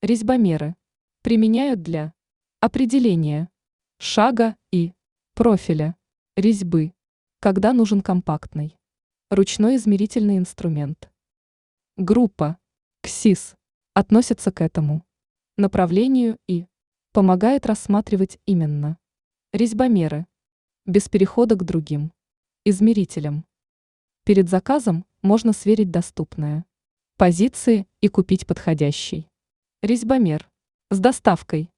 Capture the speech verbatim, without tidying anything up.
Резьбомеры применяют для определения шага и профиля резьбы, когда нужен компактный ручной измерительный инструмент. Группа КСИС относится к этому направлению и помогает рассматривать именно резьбомеры без перехода к другим измерителям. Перед заказом можно сверить доступные позиции и купить подходящий резьбомер с доставкой.